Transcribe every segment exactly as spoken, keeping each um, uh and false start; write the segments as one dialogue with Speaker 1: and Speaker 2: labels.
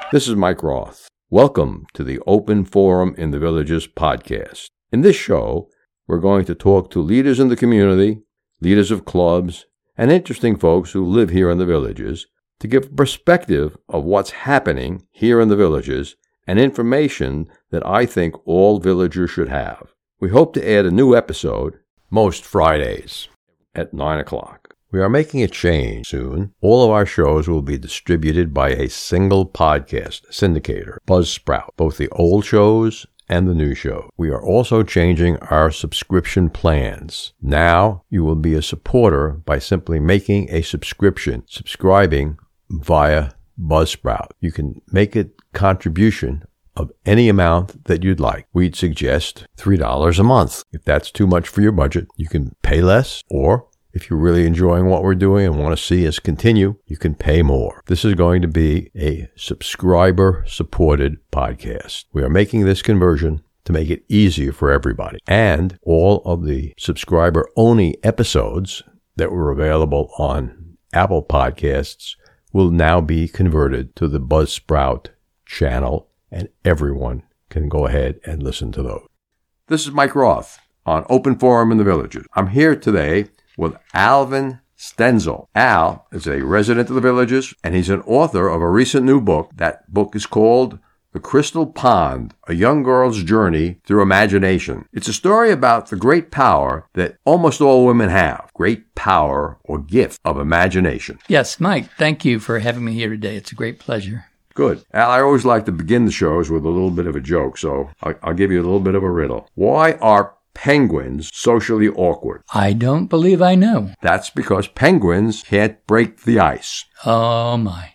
Speaker 1: This is Mike Roth. Welcome to the Open Forum in the Villages podcast. In this show, we're going to talk to leaders in the community, leaders of clubs, and interesting folks who live here in the villages to give a perspective of what's happening here in the villages and information that I think all villagers should have. We hope to add a new episode most Fridays at nine o'clock. We are making a change soon. All of our shows will be distributed by a single podcast syndicator, Buzzsprout, both the old shows and the new show. We are also changing our subscription plans. Now you will be a supporter by simply making a subscription, subscribing via Buzzsprout. You can make a contribution of any amount that you'd like. We'd suggest three dollars a month. If that's too much for your budget, you can pay less, or if you're really enjoying what we're doing and want to see us continue, you can pay more. This is going to be a subscriber-supported podcast. We are making this conversion to make it easier for everybody. And all of the subscriber-only episodes that were available on Apple Podcasts will now be converted to the Buzzsprout channel, and everyone can go ahead and listen to those. This is Mike Roth on Open Forum in the Villages. I'm here today with Alvin Stenzel. Al is a resident of the Villages, and he's an author of a recent new book. That book is called The Crystal Pond, A Young Girl's Journey Through Imagination. It's a story about the great power that almost all women have, great power or gift of imagination.
Speaker 2: Yes, Mike, thank you for having me here today. It's a great pleasure.
Speaker 1: Good. Al, I always like to begin the shows with a little bit of a joke, so I'll, I'll give you a little bit of a riddle. Why are penguins socially awkward?
Speaker 2: I don't believe I know.
Speaker 1: That's because penguins can't break the ice.
Speaker 2: Oh, my.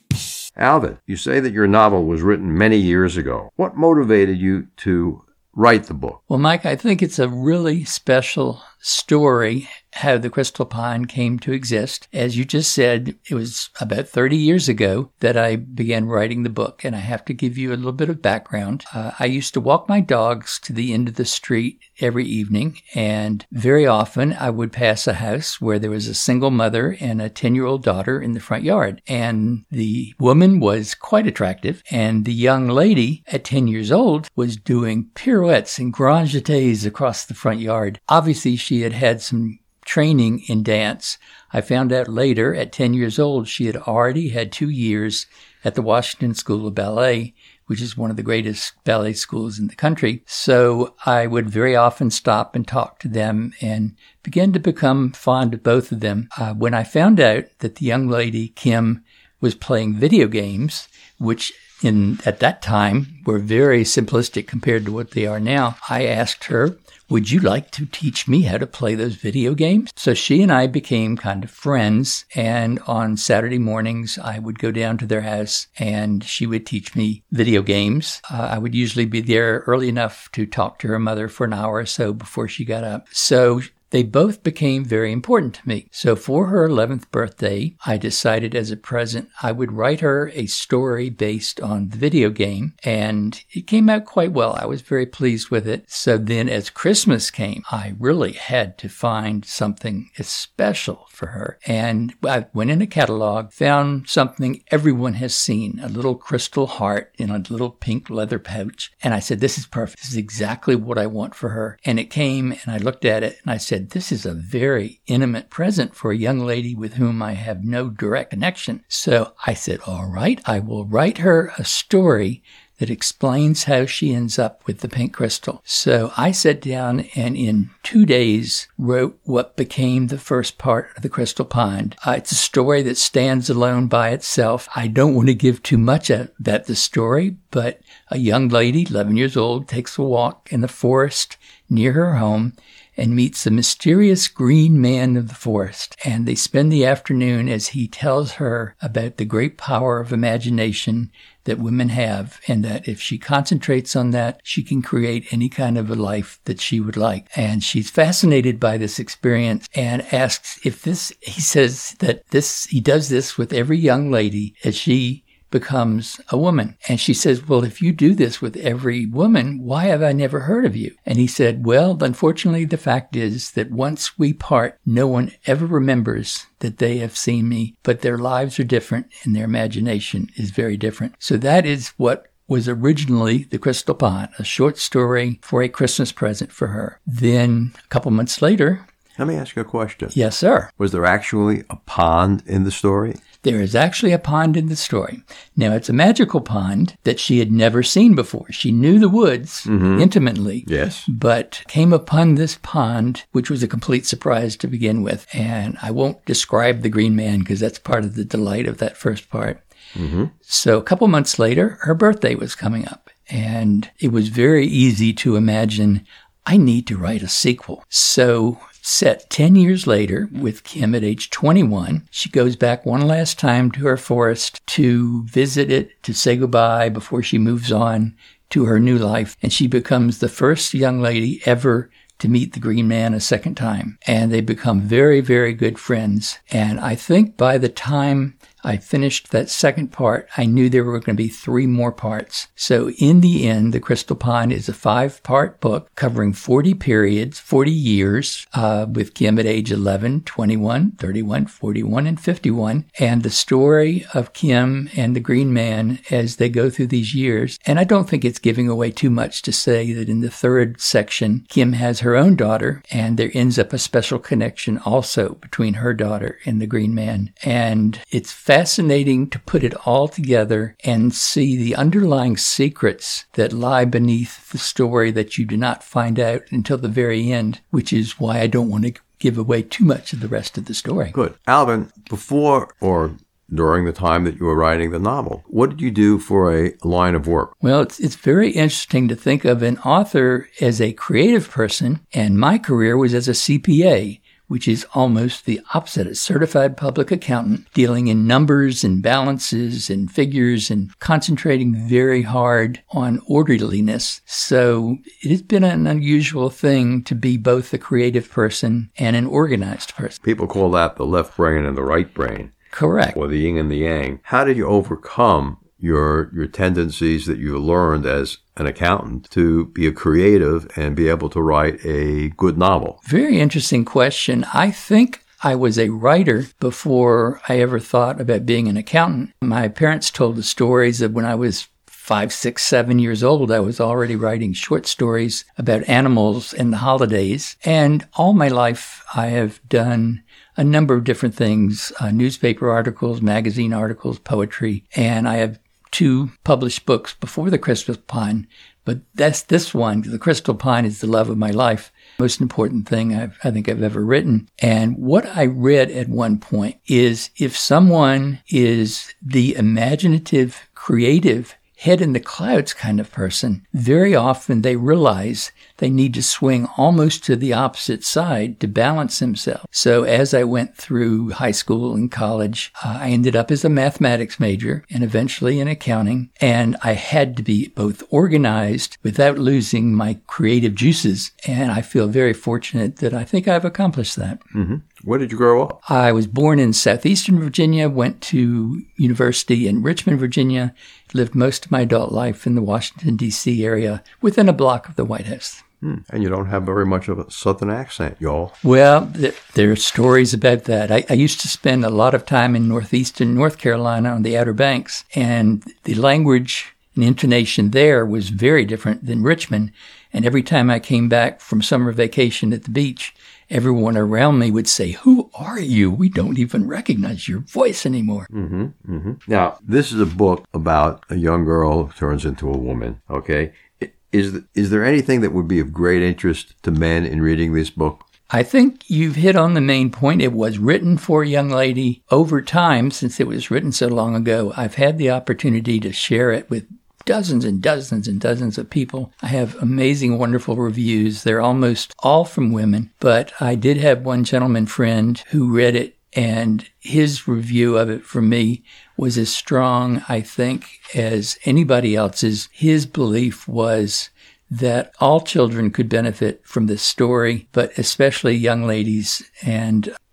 Speaker 1: Alvin, you say that your novel was written many years ago. What motivated you to write the book?
Speaker 2: Well, Mike, I think it's a really special story how the Crystal Pond came to exist. As you just said, it was about thirty years ago that I began writing the book, and I have to give you a little bit of background. Uh, I used to walk my dogs to the end of the street every evening, and very often I would pass a house where there was a single mother and a ten-year-old daughter in the front yard, and the woman was quite attractive, and the young lady at ten years old was doing pirouettes and grand jetés across the front yard. Obviously, she had had some training in dance. I found out later, at ten years old, she had already had two years at the Washington School of Ballet, which is one of the greatest ballet schools in the country. So I would very often stop and talk to them and began to become fond of both of them. Uh, when I found out that the young lady, Kim, was playing video games, which in at that time were very simplistic compared to what they are now, I asked her, would you like to teach me how to play those video games? So she and I became kind of friends, and on Saturday mornings, I would go down to their house and she would teach me video games. Uh, I would usually be there early enough to talk to her mother for an hour or so before she got up. So they both became very important to me. So for her eleventh birthday, I decided as a present I would write her a story based on the video game, and it came out quite well. I was very pleased with it. So then as Christmas came, I really had to find something special for her. And I went in a catalog, found something everyone has seen, a little crystal heart in a little pink leather pouch. And I said, this is perfect. This is exactly what I want for her. And it came, and I looked at it, and I said, this is a very intimate present for a young lady with whom I have no direct connection. So I said, all right, I will write her a story that explains how she ends up with the pink crystal. So I sat down and in two days wrote what became the first part of the Crystal Pond. Uh, it's a story that stands alone by itself. I don't want to give too much about the story, but a young lady, eleven years old, takes a walk in the forest near her home and meets the mysterious green man of the forest. And they spend the afternoon as he tells her about the great power of imagination that women have, and that if she concentrates on that, she can create any kind of a life that she would like. And she's fascinated by this experience and asks if this, he says that this, he does this with every young lady as she becomes a woman. And she says, well, if you do this with every woman, why have I never heard of you? And he said, well, unfortunately, the fact is that once we part, no one ever remembers that they have seen me, but their lives are different and their imagination is very different. So that is what was originally The Crystal Pond, a short story for a Christmas present for her. Then a couple months later...
Speaker 1: Let me ask you a question.
Speaker 2: Yes, sir.
Speaker 1: Was there actually a pond in the story?
Speaker 2: There is actually a pond in the story. Now, it's a magical pond that she had never seen before. She knew the woods mm-hmm. intimately.
Speaker 1: Yes.
Speaker 2: But came upon this pond, which was a complete surprise to begin with. And I won't describe the Green Man because that's part of the delight of that first part. Mm-hmm. So a couple months later, her birthday was coming up. And it was very easy to imagine, I need to write a sequel. So... set ten years later, with Kim at age twenty-one, she goes back one last time to her forest to visit it, to say goodbye before she moves on to her new life. And she becomes the first young lady ever to meet the Green Man a second time. And they become very, very good friends. And I think by the time I finished that second part, I knew there were going to be three more parts. So in the end, The Crystal Pond is a five-part book covering forty periods, forty years, uh, with Kim at age eleven, twenty-one, thirty-one, forty-one, and fifty-one, and the story of Kim and the Green Man as they go through these years. And I don't think it's giving away too much to say that in the third section, Kim has her own daughter, and there ends up a special connection also between her daughter and the Green Man. And it's fascinating to put it all together and see the underlying secrets that lie beneath the story that you do not find out until the very end, which is why I don't want to give away too much of the rest of the story.
Speaker 1: Good. Alvin, before or during the time that you were writing the novel, what did you do for a line of work?
Speaker 2: Well, it's it's very interesting to think of an author as a creative person, and my career was as a C P A, which is almost the opposite, a certified public accountant, dealing in numbers and balances and figures and concentrating very hard on orderliness. So it has been an unusual thing to be both a creative person and an organized person.
Speaker 1: People call that the left brain and the right brain.
Speaker 2: Correct.
Speaker 1: Or the yin and the yang. How did you overcome your your tendencies that you learned as an accountant to be a creative and be able to write a good novel?
Speaker 2: Very interesting question. I think I was a writer before I ever thought about being an accountant. My parents told the stories of when I was five, six, seven years old. I was already writing short stories about animals and the holidays. And all my life, I have done a number of different things, uh, newspaper articles, magazine articles, poetry, and I have two published books before The Crystal Pond, but that's this one. The Crystal Pond is the love of my life. Most important thing I've, I think I've ever written. And what I read at one point is if someone is the imaginative, creative, head in the clouds kind of person, very often they realize they need to swing almost to the opposite side to balance themselves. So as I went through high school and college, uh, I ended up as a mathematics major and eventually in accounting. And I had to be both organized without losing my creative juices. And I feel very fortunate that I think I've accomplished that.
Speaker 1: Mm-hmm. Where did you grow up?
Speaker 2: I was born in southeastern Virginia, went to university in Richmond, Virginia, lived most of my adult life in the Washington, D C area within a block of the White House.
Speaker 1: Hmm. And you don't have very much of a Southern accent, y'all.
Speaker 2: Well, th- there are stories about that. I, I used to spend a lot of time in northeastern North Carolina on the Outer Banks, and the language and intonation there was very different than Richmond. And every time I came back from summer vacation at the beach, everyone around me would say, "Who are you? We don't even recognize your voice anymore."
Speaker 1: Mm-hmm, mm-hmm. Now, this is a book about a young girl who turns into a woman, okay? Is, is there anything that would be of great interest to men in reading this book?
Speaker 2: I think you've hit on the main point. It was written for a young lady. Over time, since it was written so long ago, I've had the opportunity to share it with dozens and dozens and dozens of people. I have amazing, wonderful reviews. They're almost all from women, but I did have one gentleman friend who read it, and his review of it for me was as strong, I think, as anybody else's. His belief was that all children could benefit from this story, but especially young ladies. And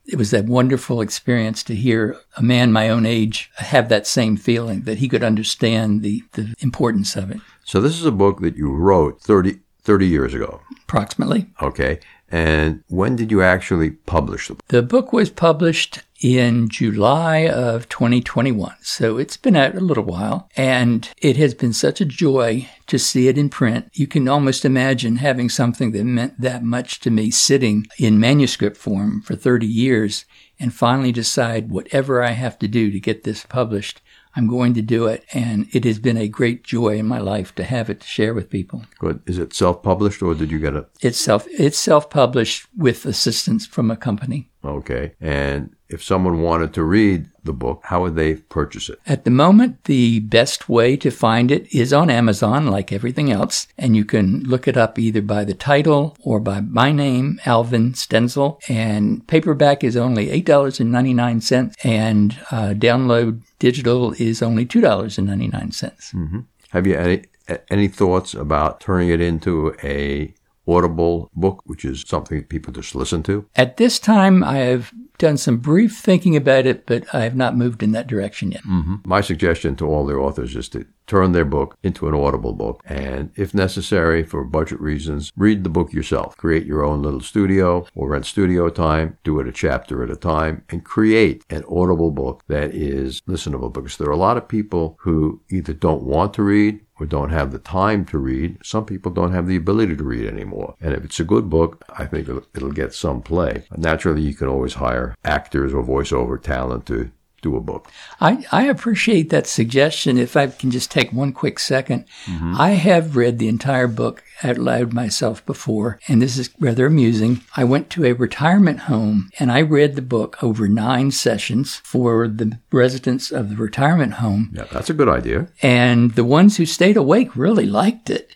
Speaker 2: it was a wonderful experience to hear a man my own age have that same feeling, that he could understand the, the importance of it.
Speaker 1: So this is a book that you wrote thirty, thirty years ago.
Speaker 2: Approximately.
Speaker 1: Okay. And when did you actually publish the book?
Speaker 2: The book was published in July of twenty twenty-one. So it's been out a little while, and it has been such a joy to see it in print. You can almost imagine having something that meant that much to me sitting in manuscript form for thirty years and finally decide whatever I have to do to get this published, I'm going to do it. And it has been a great joy in my life to have it to share with people.
Speaker 1: Good. Is it self-published or did you get it?
Speaker 2: It's self, it's self-published with assistance from a company.
Speaker 1: Okay. And if someone wanted to read the book, how would they purchase it?
Speaker 2: At the moment, the best way to find it is on Amazon, like everything else. And you can look it up either by the title or by my name, Alvin Stenzel. And paperback is only eight dollars and ninety-nine cents. And uh, download digital is only two dollars and ninety-nine cents.
Speaker 1: Mm-hmm. Have you any, any thoughts about turning it into a Audible book, which is something people just listen to?
Speaker 2: At this time, I have done some brief thinking about it, but I have not moved in that direction yet.
Speaker 1: Mm-hmm. My suggestion to all the authors is to turn their book into an Audible book. And if necessary, for budget reasons, read the book yourself. Create your own little studio or rent studio time. Do it a chapter at a time and create an Audible book that is listenable, because there are a lot of people who either don't want to read or don't have the time to read. Some people don't have the ability to read anymore. And if it's a good book, I think it'll, it'll get some play. Naturally, you can always hire actors or voiceover talent to do a book.
Speaker 2: I, I appreciate that suggestion. If I can just take one quick second. Mm-hmm. I have read the entire book out loud myself before, and this is rather amusing. I went to a retirement home and I read the book over nine sessions for the residents of the retirement home.
Speaker 1: Yeah, that's a good idea.
Speaker 2: And the ones who stayed awake really liked it.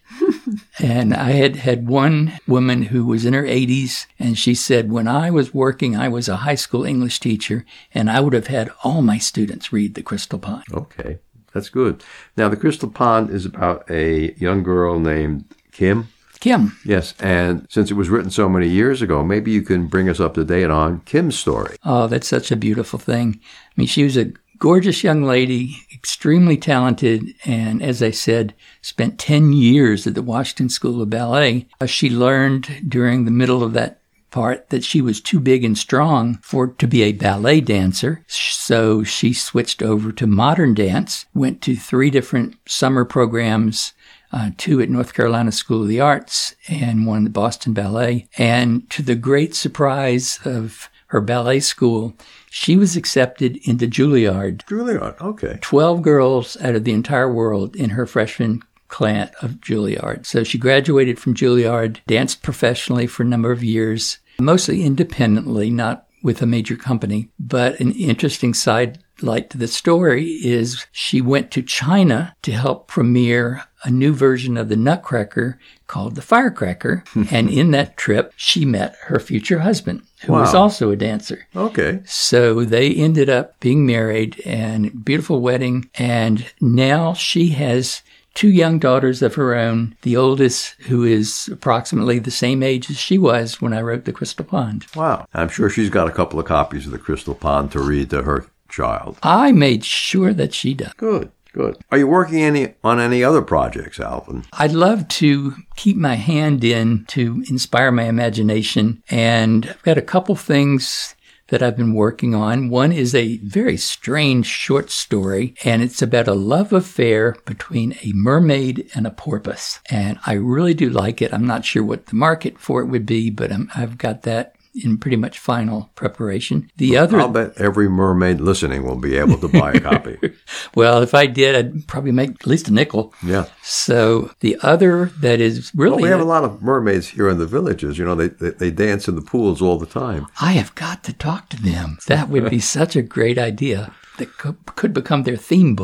Speaker 2: And I had had one woman who was in her eighties, and she said, when I was working, I was a high school English teacher, and I would have had all my students read The Crystal Pond.
Speaker 1: Okay, that's good. Now, The Crystal Pond is about a young girl named Kim.
Speaker 2: Kim.
Speaker 1: Yes, and since it was written so many years ago, maybe you can bring us up to date on Kim's story.
Speaker 2: Oh, that's such a beautiful thing. I mean, she was a gorgeous young lady, extremely talented, and as I said, spent ten years at the Washington School of Ballet. She learned during the middle of that part that she was too big and strong for to be a ballet dancer. So she switched over to modern dance, went to three different summer programs, uh, two at North Carolina School of the Arts and one at Boston Ballet. And to the great surprise of her ballet school, she was accepted into Juilliard.
Speaker 1: Juilliard, okay.
Speaker 2: Twelve girls out of the entire world in her freshman class of Juilliard. So she graduated from Juilliard, danced professionally for a number of years, mostly independently, not with a major company. But an interesting side light to the story is she went to China to help premiere a new version of the Nutcracker called the Firecracker. And in that trip, she met her future husband, who wow. was also a dancer.
Speaker 1: Okay.
Speaker 2: So they ended up being married, and beautiful wedding. And now she has two young daughters of her own, the oldest, who is approximately the same age as she was when I wrote The Crystal Pond.
Speaker 1: Wow. I'm sure she's got a couple of copies of The Crystal Pond to read to her child.
Speaker 2: I made sure that she does.
Speaker 1: Good. Good. Are you working any on any other projects, Alvin?
Speaker 2: I'd love to keep my hand in to inspire my imagination, and I've got a couple things that I've been working on. One is a very strange short story, and it's about a love affair between a mermaid and a porpoise. And I really do like it. I'm not sure what the market for it would be, but I'm, I've got that in pretty much final preparation. The other,
Speaker 1: I'll bet every mermaid listening will be able to buy a copy.
Speaker 2: Well, if I did, I'd probably make at least a nickel.
Speaker 1: Yeah.
Speaker 2: So the other that is really...
Speaker 1: Well, we have a lot of mermaids here in the villages. You know, they, they, they dance in the pools all the time.
Speaker 2: I have got to talk to them. That would be such a great idea. That could, could become their theme book.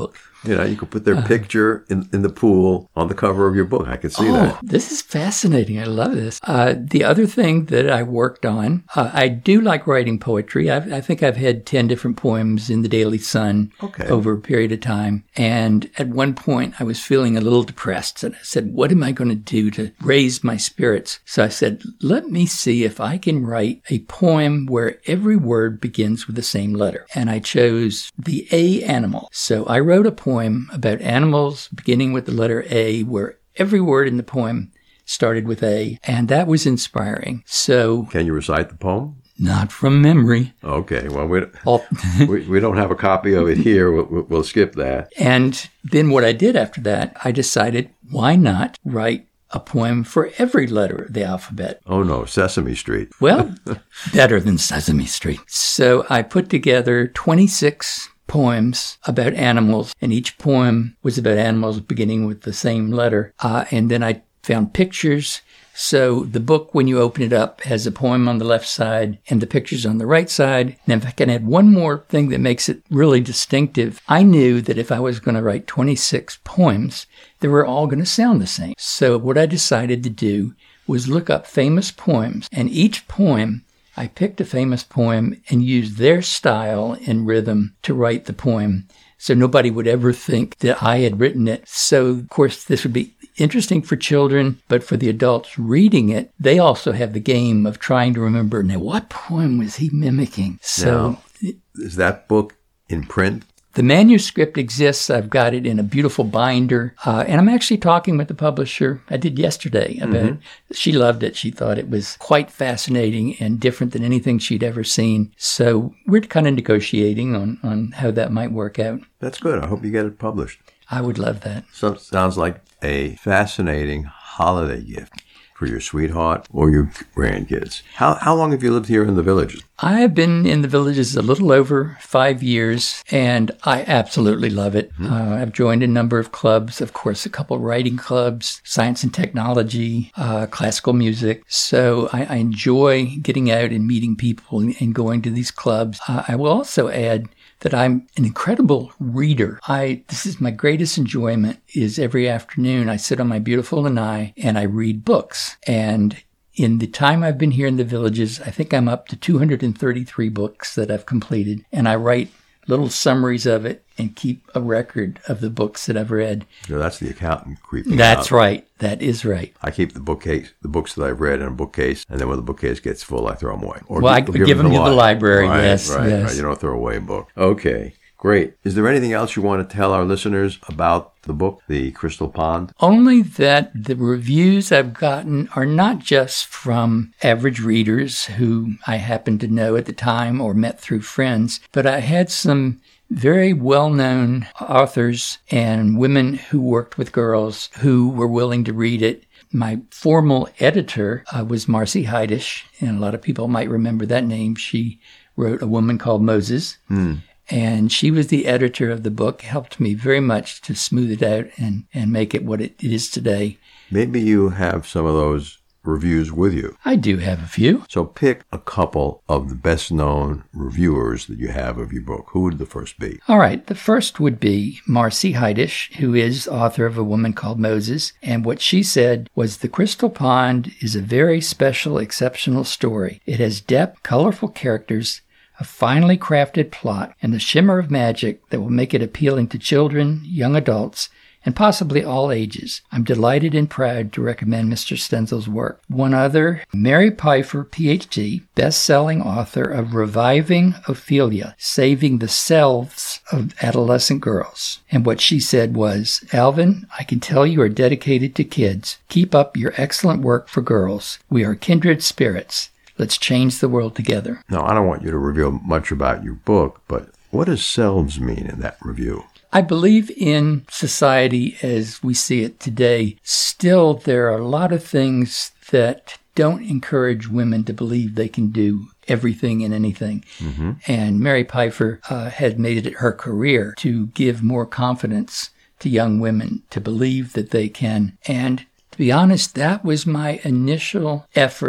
Speaker 1: You know, you could put their uh, picture in, in the pool on the cover of your book. I could see
Speaker 2: oh,
Speaker 1: that.
Speaker 2: This is fascinating. I love this. Uh, the other thing that I worked on, uh, I do like writing poetry. I've, I think I've had ten different poems in the Daily Sun okay. over a period of time. And at one point, I was feeling a little depressed. And I said, what am I going to do to raise my spirits? So I said, let me see if I can write a poem where every word begins with the same letter. And I chose the A animal. So I wrote a poem about animals beginning with the letter A, where every word in the poem started with A, and that was inspiring. So,
Speaker 1: can you recite the poem?
Speaker 2: Not from memory.
Speaker 1: Okay, well, we, we, we don't have a copy of it here. We'll, we'll skip that.
Speaker 2: And then what I did after that, I decided, why not write a poem for every letter of the alphabet?
Speaker 1: Oh, no, Sesame Street.
Speaker 2: Well, better than Sesame Street. So I put together twenty-six poems about animals, and each poem was about animals beginning with the same letter. Uh, and then I found pictures. So the book, when you open it up, has a poem on the left side and the pictures on the right side. And if I can add one more thing that makes it really distinctive, I knew that if I was going to write twenty-six poems, they were all going to sound the same. So what I decided to do was look up famous poems, and each poem, I picked a famous poem and used their style and rhythm to write the poem, so nobody would ever think that I had written it. So, of course, this would be interesting for children, but for the adults reading it, they also have the game of trying to remember, now, what poem was he mimicking? So,
Speaker 1: now, is that book in print?
Speaker 2: The manuscript exists. I've got it in a beautiful binder. Uh, and I'm actually talking with the publisher. I did yesterday about mm-hmm. it. She loved it. She thought it was quite fascinating and different than anything she'd ever seen. So we're kind of negotiating on, on how that might work out.
Speaker 1: That's good. I hope you get it published.
Speaker 2: I would love that.
Speaker 1: So it sounds like a fascinating holiday gift for your sweetheart or your grandkids. How how long have you lived here in the Villages?
Speaker 2: I have been in the Villages a little over five years, and I absolutely love it. Mm-hmm. Uh, I've joined a number of clubs, of course, a couple writing clubs, science and technology, uh, classical music. So I, I enjoy getting out and meeting people and, and going to these clubs. Uh, I will also add that I'm an incredible reader. I this is my greatest enjoyment is every afternoon I sit on my beautiful lanai and I read books. And in the time I've been here in the Villages, I think I'm up to two hundred thirty-three books that I've completed. And I write little summaries of it and keep a record of the books that I've read.
Speaker 1: No, that's the accountant creeping
Speaker 2: That's
Speaker 1: out.
Speaker 2: right. That is right.
Speaker 1: I keep the bookcase, the books that I've read in a bookcase, and then when the bookcase gets full, I throw them away.
Speaker 2: Or well, I give, give them, them to the library,
Speaker 1: right,
Speaker 2: yes.
Speaker 1: Right,
Speaker 2: yes.
Speaker 1: right. You don't throw away a book. Okay, great. Is there anything else you want to tell our listeners about the book, The Crystal Pond?
Speaker 2: Only that the reviews I've gotten are not just from average readers who I happen to know at the time or met through friends, but I had some very well-known authors and women who worked with girls who were willing to read it. My formal editor uh, was Marcy Heidish, and a lot of people might remember that name. She wrote A Woman Called Moses, mm. and she was the editor of the book, helped me very much to smooth it out and, and make it what it is today.
Speaker 1: Maybe you have some of those reviews with you.
Speaker 2: I do have a few.
Speaker 1: So pick a couple of the best-known reviewers that you have of your book. Who would the first be?
Speaker 2: All right. The first would be Marcy Heidish, who is author of A Woman Called Moses. And what she said was, The Crystal Pond is a very special, exceptional story. It has depth, colorful characters, a finely crafted plot, and a shimmer of magic that will make it appealing to children, young adults, and possibly all ages. I'm delighted and proud to recommend Mister Stenzel's work. One other, Mary Pfeiffer, P H D, best-selling author of Reviving Ophelia, Saving the Selves of Adolescent Girls. And what she said was, Alvin, I can tell you are dedicated to kids. Keep up your excellent work for girls. We are kindred spirits. Let's change the world together.
Speaker 1: Now, I don't want you to reveal much about your book, but what does selves mean in that review?
Speaker 2: I believe in society as we see it today, still there are a lot of things that don't encourage women to believe they can do everything and anything. Mm-hmm. And Mary Pfeiffer uh, had made it her career to give more confidence to young women to believe that they can. And to be honest, that was my initial effort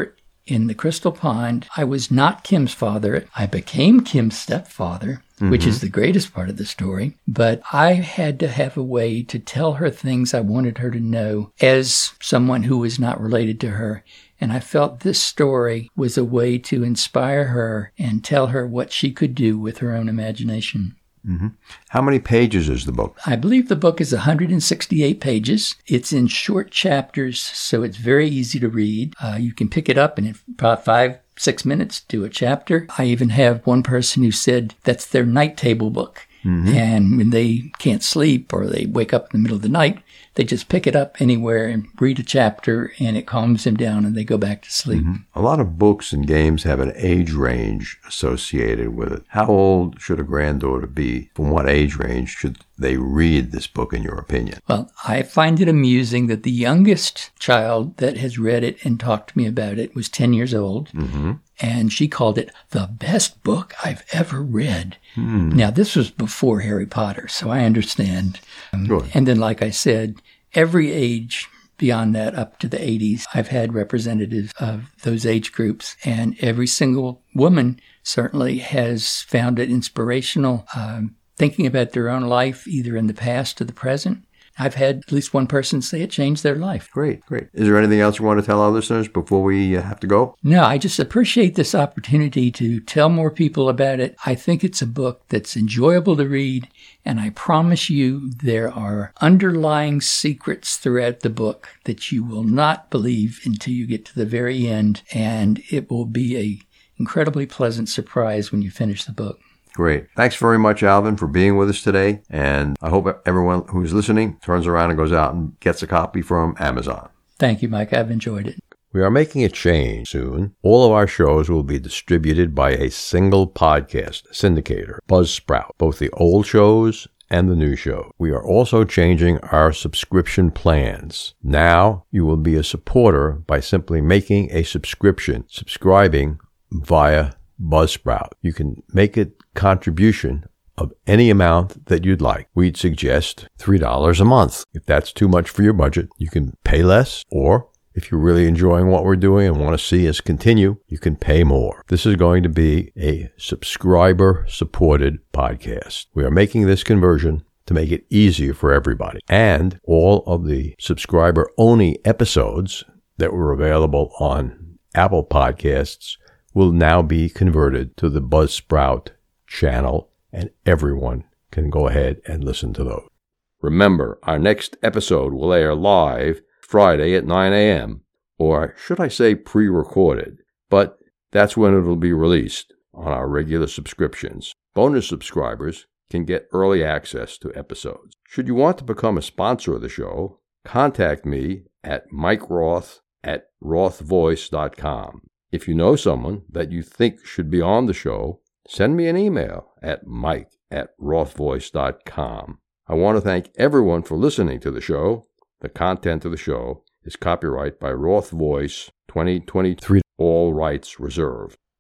Speaker 2: in the Crystal Pond, I was not Kim's father. I became Kim's stepfather, mm-hmm. which is the greatest part of the story. But I had to have a way to tell her things I wanted her to know as someone who was not related to her. And I felt this story was a way to inspire her and tell her what she could do with her own imagination.
Speaker 1: Mm-hmm. How many pages is the book?
Speaker 2: I believe the book is one hundred sixty-eight pages. It's in short chapters, so it's very easy to read. Uh, you can pick it up and in about five, six minutes do a chapter. I even have one person who said that's their night table book. Mm-hmm. And when they can't sleep or they wake up in the middle of the night, they just pick it up anywhere and read a chapter, and it calms them down and they go back to sleep.
Speaker 1: Mm-hmm. A lot of books and games have an age range associated with it. How old should a granddaughter be? From what age range should they read this book, in your opinion?
Speaker 2: Well, I find it amusing that the youngest child that has read it and talked to me about it was ten years old. Mm-hmm. And she called it the best book I've ever read. Hmm. Now, this was before Harry Potter, so I understand. Um, and then, like I said, every age beyond that, up to the eighties, I've had representatives of those age groups. And every single woman certainly has found it inspirational, um, thinking about their own life, either in the past or the present. I've had at least one person say it changed their life.
Speaker 1: Great, great. Is there anything else you want to tell our listeners before we uh, have to go?
Speaker 2: No, I just appreciate this opportunity to tell more people about it. I think it's a book that's enjoyable to read, and I promise you there are underlying secrets throughout the book that you will not believe until you get to the very end, and it will be an incredibly pleasant surprise when you finish the book.
Speaker 1: Great. Thanks very much, Alvin, for being with us today. And I hope everyone who's listening turns around and goes out and gets a copy from Amazon.
Speaker 2: Thank you, Mike. I've enjoyed it.
Speaker 1: We are making a change soon. All of our shows will be distributed by a single podcast syndicator, Buzzsprout, both the old shows and the new show. We are also changing our subscription plans. Now you will be a supporter by simply making a subscription, subscribing via Buzzsprout. You can make a contribution of any amount that you'd like. We'd suggest three dollars a month. If that's too much for your budget, you can pay less, or if you're really enjoying what we're doing and want to see us continue, you can pay more. This is going to be a subscriber-supported podcast. We are making this conversion to make it easier for everybody. And all of the subscriber-only episodes that were available on Apple Podcasts will now be converted to the Buzzsprout channel, and everyone can go ahead and listen to those. Remember, our next episode will air live Friday at nine a.m., or should I say pre-recorded, but that's when it'll be released on our regular subscriptions. Bonus subscribers can get early access to episodes. Should you want to become a sponsor of the show, contact me at mike roth at roth voice dot com. If you know someone that you think should be on the show, send me an email at mike at roth voice dot com. I want to thank everyone for listening to the show. The content of the show is copyright by Roth Voice twenty twenty-three, all rights reserved.